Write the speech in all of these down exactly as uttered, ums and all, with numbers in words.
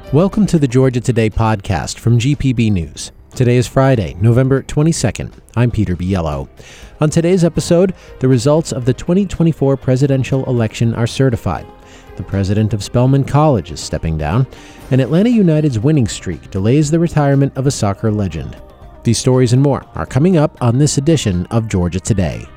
Welcome to the Georgia Today podcast from G P B News. Today is Friday, November twenty-second. I'm Peter Biello. On today's episode, the results of the twenty twenty-four presidential election are certified. The president of Spelman College is stepping down, and Atlanta United's winning streak delays the retirement of a soccer legend. These stories and more are coming up on this edition of Georgia Today.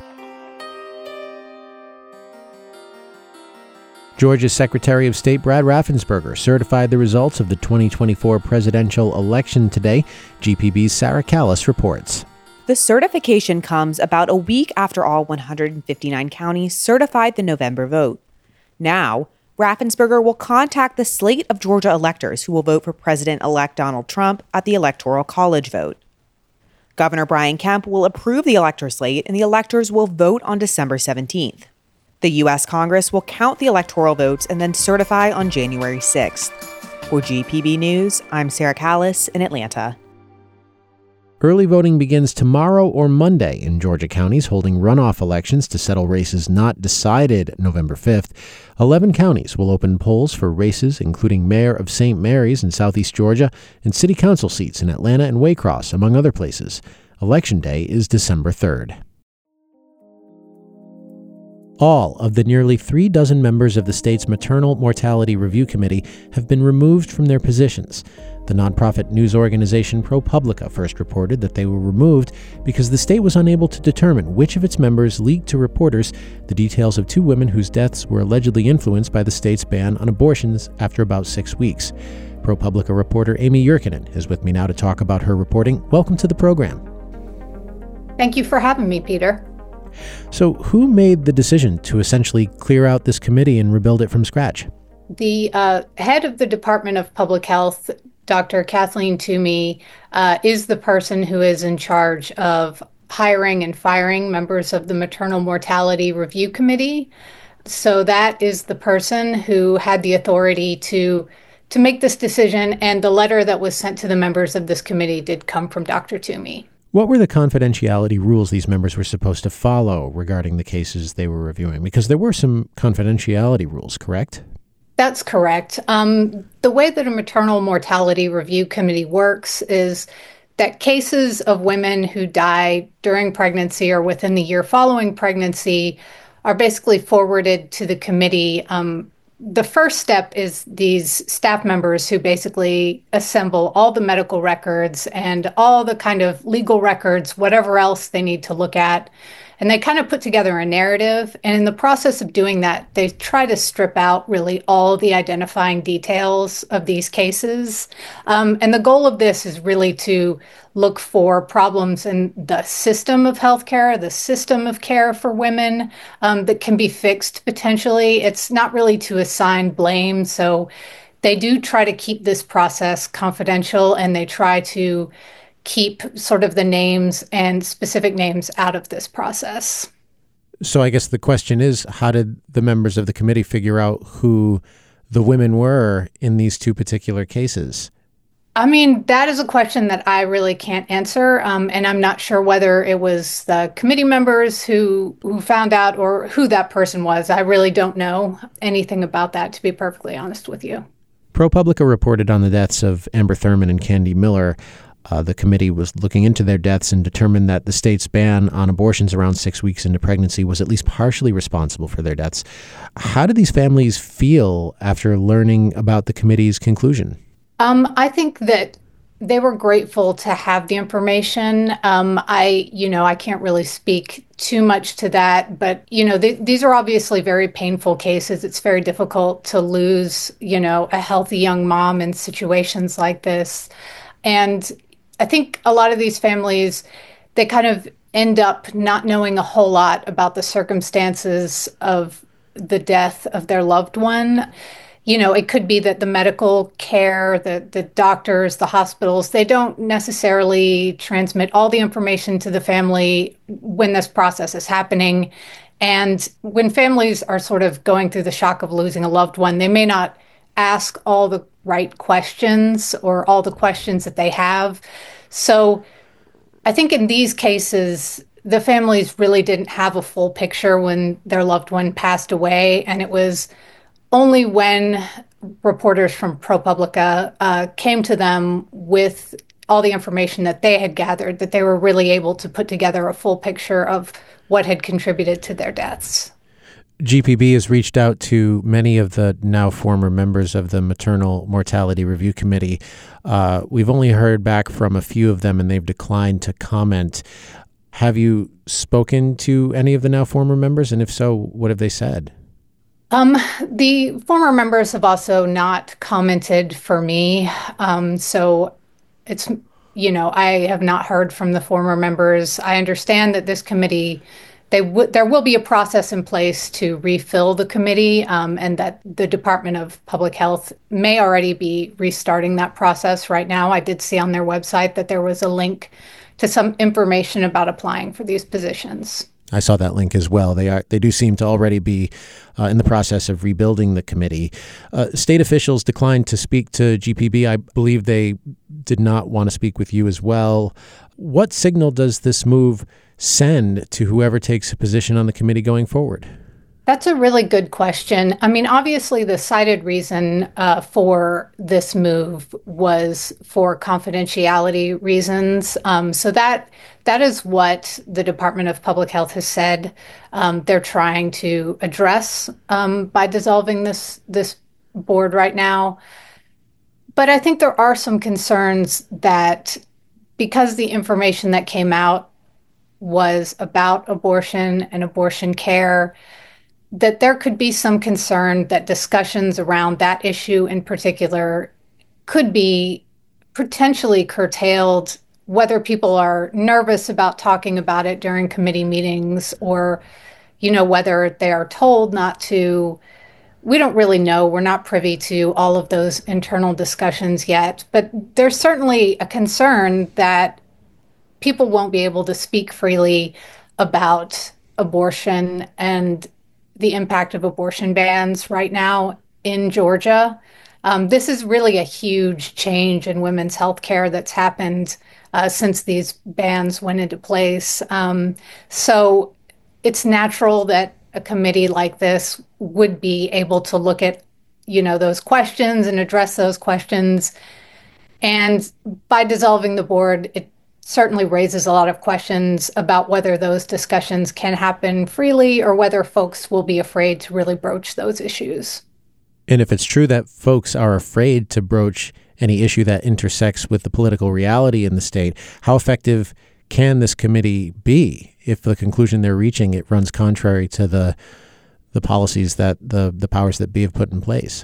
Georgia's Secretary of State Brad Raffensperger certified the results of the twenty twenty-four presidential election today. G P B's Sarah Callis reports. The certification comes about a week after all one hundred fifty-nine counties certified the November vote. Now, Raffensperger will contact the slate of Georgia electors who will vote for President-elect Donald Trump at the Electoral College vote. Governor Brian Kemp will approve the elector slate, and the electors will vote on December seventeenth. The U S Congress will count the electoral votes and then certify on January sixth. For G P B News, I'm Sarah Callis in Atlanta. Early voting begins tomorrow or Monday in Georgia counties, holding runoff elections to settle races not decided November fifth. Eleven counties will open polls for races, including mayor of Saint Mary's in southeast Georgia and city council seats in Atlanta and Waycross, among other places. Election day is December third. All of the nearly three dozen members of the state's Maternal Mortality Review Committee have been removed from their positions. The nonprofit news organization ProPublica first reported that they were removed because the state was unable to determine which of its members leaked to reporters the details of two women whose deaths were allegedly influenced by the state's ban on abortions after about six weeks. ProPublica reporter Amy Yurkanin is with me now to talk about her reporting. Welcome to the program. Thank you for having me, Peter. So who made the decision to essentially clear out this committee and rebuild it from scratch? The uh, head of the Department of Public Health, Doctor Kathleen Toomey, uh, is the person who is in charge of hiring and firing members of the Maternal Mortality Review Committee. So that is the person who had the authority to to make this decision, and the letter that was sent to the members of this committee did come from Doctor Toomey. What were the confidentiality rules these members were supposed to follow regarding the cases they were reviewing? Because there were some confidentiality rules, correct? That's correct. Um, the way that a maternal mortality review committee works is that cases of women who die during pregnancy or within the year following pregnancy are basically forwarded to the committee. Um, The first step is these staff members who basically assemble all the medical records and all the kind of legal records, whatever else they need to look at. And they kind of put together a narrative. And in the process of doing that, they try to strip out really all the identifying details of these cases. Um, and the goal of this is really to look for problems in the system of healthcare, the system of care for women um, that can be fixed potentially. It's not really to assign blame. So they do try to keep this process confidential, and they try to keep sort of the names and specific names out of this process. So I guess the question is, how did the members of the committee figure out who the women were in these two particular cases? I mean, that is a question that I really can't answer, um, and I'm not sure whether it was the committee members who who found out or who that person was. I really don't know anything about that, to be perfectly honest with you. ProPublica reported on the deaths of Amber Thurman and Candy Miller. Uh, the committee was looking into their deaths and determined that the state's ban on abortions around six weeks into pregnancy was at least partially responsible for their deaths. How did these families feel after learning about the committee's conclusion? Um, I think that they were grateful to have the information. Um, I, you know, I can't really speak too much to that, but, you know, th- these are obviously very painful cases. It's very difficult to lose, you know, a healthy young mom in situations like this. And I think a lot of these families, they kind of end up not knowing a whole lot about the circumstances of the death of their loved one. You know, it could be that the medical care, the, the doctors, the hospitals, they don't necessarily transmit all the information to the family when this process is happening. And when families are sort of going through the shock of losing a loved one, they may not ask all the right questions or all the questions that they have. So I think in these cases, the families really didn't have a full picture when their loved one passed away. And it was only when reporters from ProPublica uh, came to them with all the information that they had gathered, that they were really able to put together a full picture of what had contributed to their deaths. G P B has reached out to many of the now former members of the Maternal Mortality Review Committee. Uh, we've only heard back from a few of them, and they've declined to comment. Have you spoken to any of the now former members? And if so, what have they said? Um, the former members have also not commented for me. Um, so it's, you know, I have not heard from the former members. I understand that this committee, they w- there will be a process in place to refill the committee, um, and that the Department of Public Health may already be restarting that process right now. I did see on their website that there was a link to some information about applying for these positions. I saw that link as well. They are they do seem to already be uh, in the process of rebuilding the committee. Uh, state officials declined to speak to G P B. I believe they did not want to speak with you as well. What signal does this move send to whoever takes a position on the committee going forward? That's a really good question. I mean, obviously, the cited reason uh, for this move was for confidentiality reasons. Um, so that that is what the Department of Public Health has said um, they're trying to address um, by dissolving this this board right now. But I think there are some concerns that because the information that came out was about abortion and abortion care, that there could be some concern that discussions around that issue in particular could be potentially curtailed, whether people are nervous about talking about it during committee meetings or, you know, whether they are told not to. We don't really know. We're not privy to all of those internal discussions yet, but there's certainly a concern that people won't be able to speak freely about abortion and the impact of abortion bans right now in Georgia. Um, this is really a huge change in women's health care that's happened uh, since these bans went into place. Um, so it's natural that a committee like this would be able to look at, you know, those questions and address those questions. And by dissolving the board, it certainly raises a lot of questions about whether those discussions can happen freely or whether folks will be afraid to really broach those issues. And if it's true that folks are afraid to broach any issue that intersects with the political reality in the state, how effective can this committee be if the conclusion they're reaching, it runs contrary to the the policies that the, the powers that be have put in place?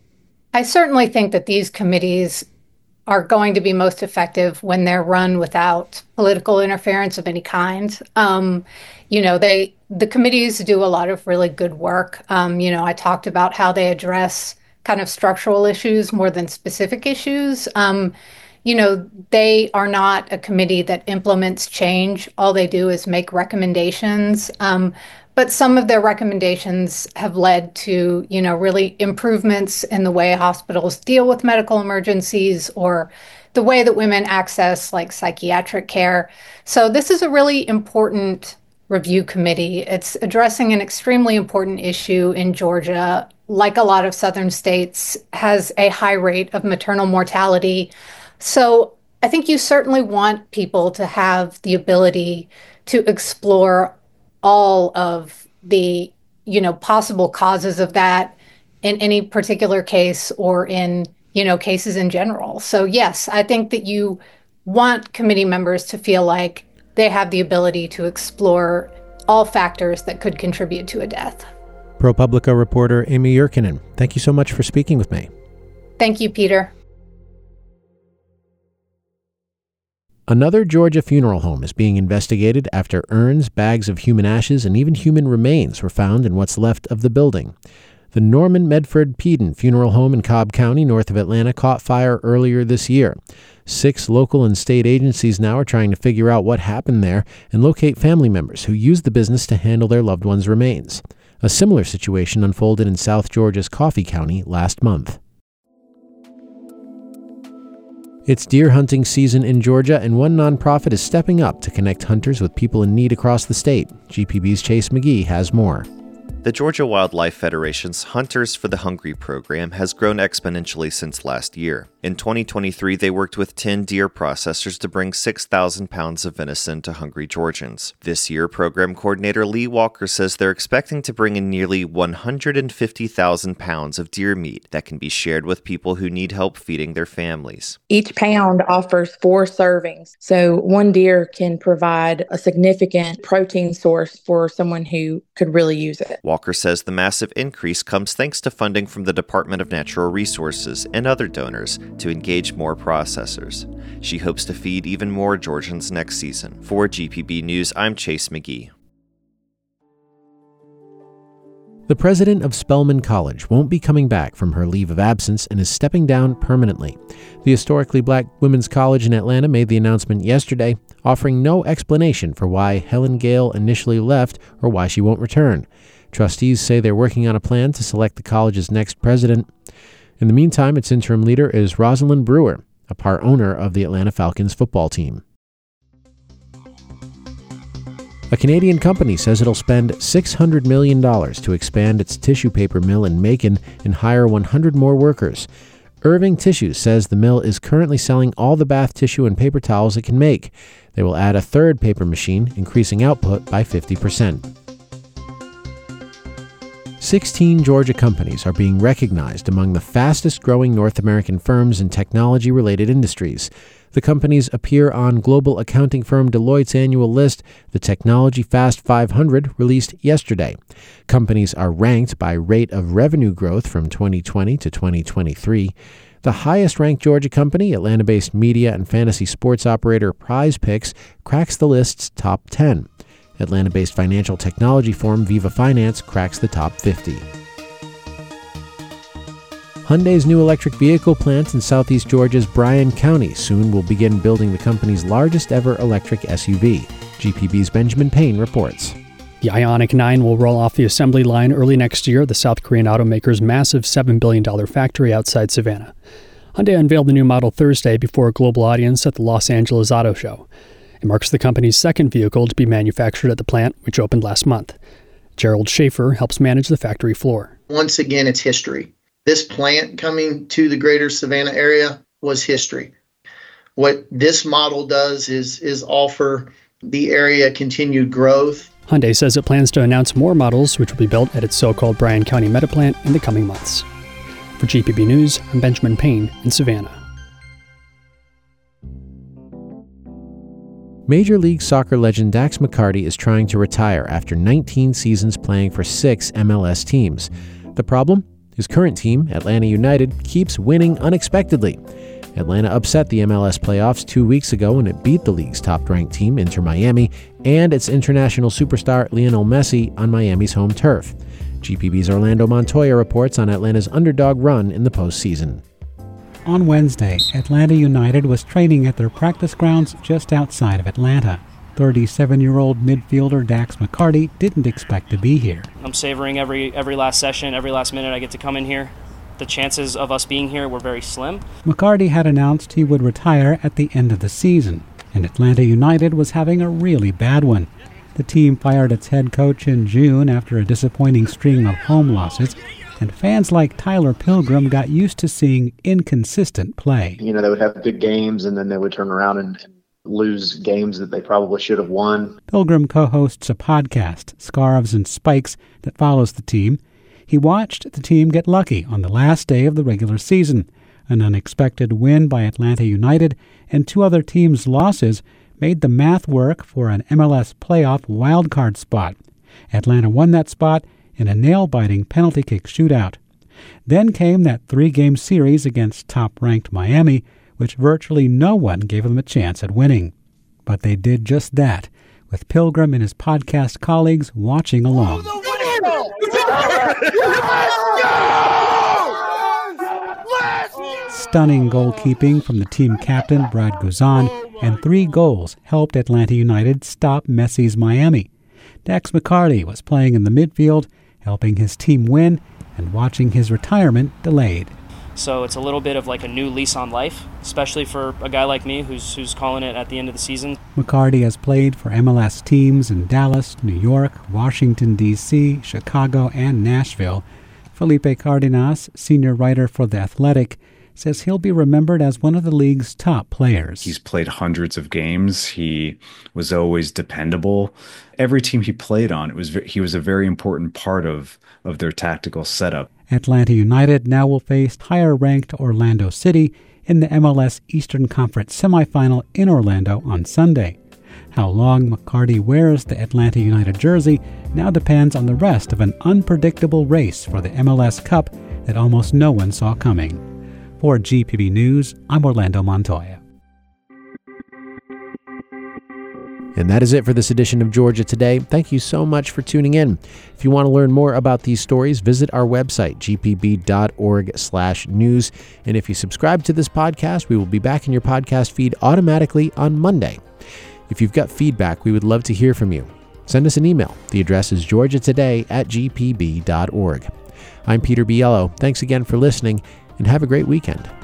I certainly think that these committees are going to be most effective when they're run without political interference of any kind. Um, you know, they the committees do a lot of really good work. Um, you know, I talked about how they address kind of structural issues more than specific issues. Um, you know, they are not a committee that implements change. All they do is make recommendations. Um, but some of their recommendations have led to, you know, really improvements in the way hospitals deal with medical emergencies or the way that women access like psychiatric care. So this is a really important review committee. It's addressing an extremely important issue in Georgia. Like a lot of southern states, has a high rate of maternal mortality. So I think you certainly want people to have the ability to explore all of the, you know, possible causes of that in any particular case or in, you know, cases in general. So yes, I think that you want committee members to feel like they have the ability to explore all factors that could contribute to a death. ProPublica reporter Amy Yurkanin, thank you so much for speaking with me. Thank you, Peter. Another Georgia funeral home is being investigated after urns, bags of human ashes, and even human remains were found in what's left of the building. The Norman Medford Peden Funeral Home in Cobb County, north of Atlanta, caught fire earlier this year. Six local and state agencies now are trying to figure out what happened there and locate family members who used the business to handle their loved ones' remains. A similar situation unfolded in South Georgia's Coffee County last month. It's deer hunting season in Georgia, and one nonprofit is stepping up to connect hunters with people in need across the state. G P B's Chase McGee has more. The Georgia Wildlife Federation's Hunters for the Hungry program has grown exponentially since last year. In twenty twenty-three, they worked with ten deer processors to bring six thousand pounds of venison to hungry Georgians. This year, program coordinator Lee Walker says they're expecting to bring in nearly one hundred fifty thousand pounds of deer meat that can be shared with people who need help feeding their families. Each pound offers four servings, so one deer can provide a significant protein source for someone who could really use it. Walker says the massive increase comes thanks to funding from the Department of Natural Resources and other donors to engage more processors. She hopes to feed even more Georgians next season. For G P B News, I'm Chase McGee. The president of Spelman College won't be coming back from her leave of absence and is stepping down permanently. The historically black women's college in Atlanta made the announcement yesterday, offering no explanation for why Helen Gale initially left or why she won't return. Trustees say they're working on a plan to select the college's next president. In the meantime, its interim leader is Rosalind Brewer, a part owner of the Atlanta Falcons football team. A Canadian company says it'll spend six hundred million dollars to expand its tissue paper mill in Macon and hire one hundred more workers. Irving Tissue says the mill is currently selling all the bath tissue and paper towels it can make. They will add a third paper machine, increasing output by fifty percent. sixteen Georgia companies are being recognized among the fastest-growing North American firms in technology-related industries. The companies appear on global accounting firm Deloitte's annual list, the Technology Fast five hundred, released yesterday. Companies are ranked by rate of revenue growth from twenty twenty to twenty twenty-three. The highest-ranked Georgia company, Atlanta-based media and fantasy sports operator Prize Picks, cracks the list's top ten. Atlanta-based financial technology firm Viva Finance cracks the top fifty. Hyundai's new electric vehicle plant in southeast Georgia's Bryan County soon will begin building the company's largest ever electric S U V. G P B's Benjamin Payne reports. The Ioniq nine will roll off the assembly line early next year at the South Korean automaker's massive seven billion dollars factory outside Savannah. Hyundai unveiled the new model Thursday before a global audience at the Los Angeles Auto Show. It marks the company's second vehicle to be manufactured at the plant, which opened last month. Gerald Schaefer helps manage the factory floor. Once again, it's history. This plant coming to the greater Savannah area was history. What this model does is, is offer the area continued growth. Hyundai says it plans to announce more models which will be built at its so-called Bryan County Meta plant in the coming months. For G P B News, I'm Benjamin Payne in Savannah. Major League Soccer legend Dax McCarty is trying to retire after nineteen seasons playing for six M L S teams. The problem? His current team, Atlanta United, keeps winning unexpectedly. Atlanta upset the M L S playoffs two weeks ago when it beat the league's top-ranked team, Inter Miami, and its international superstar Lionel Messi on Miami's home turf. G P B's Orlando Montoya reports on Atlanta's underdog run in the postseason. On Wednesday, Atlanta United was training at their practice grounds just outside of Atlanta. thirty-seven-year-old midfielder Dax McCarty didn't expect to be here. I'm savoring every every last session, every last minute I get to come in here. The chances of us being here were very slim. McCarty had announced he would retire at the end of the season, and Atlanta United was having a really bad one. The team fired its head coach in June after a disappointing string of home losses, and fans like Tyler Pilgrim got used to seeing inconsistent play. You know, they would have good games, and then they would turn around and, and lose games that they probably should have won. Pilgrim co-hosts a podcast, Scarves and Spikes, that follows the team. He watched the team get lucky on the last day of the regular season. An unexpected win by Atlanta United and two other teams' losses made the math work for an M L S playoff wildcard spot. Atlanta won that spot in a nail-biting penalty kick shootout. Then came that three-game series against top-ranked Miami, which virtually no one gave them a chance at winning. But they did just that, with Pilgrim and his podcast colleagues watching along. Stunning goalkeeping from the team captain, Brad Guzan, and three goals helped Atlanta United stop Messi's Miami. Dax McCarty was playing in the midfield, helping his team win and watching his retirement delayed. So it's a little bit of like a new lease on life, especially for a guy like me who's who's calling it at the end of the season. McCarty has played for M L S teams in Dallas, New York, Washington, D C, Chicago, and Nashville. Felipe Cardenas, senior writer for The Athletic, says he'll be remembered as one of the league's top players. He's played hundreds of games. He was always dependable. Every team he played on, it was he was a very important part of, of their tactical setup. Atlanta United now will face higher-ranked Orlando City in the M L S Eastern Conference semifinal in Orlando on Sunday. How long McCarty wears the Atlanta United jersey now depends on the rest of an unpredictable race for the M L S Cup that almost no one saw coming. For G P B News, I'm Orlando Montoya. And that is it for this edition of Georgia Today. Thank you so much for tuning in. If you want to learn more about these stories, visit our website, g p b dot org slash news. And if you subscribe to this podcast, we will be back in your podcast feed automatically on Monday. If you've got feedback, we would love to hear from you. Send us an email. The address is georgia today at g p b dot org. I'm Peter Biello. Thanks again for listening, and have a great weekend.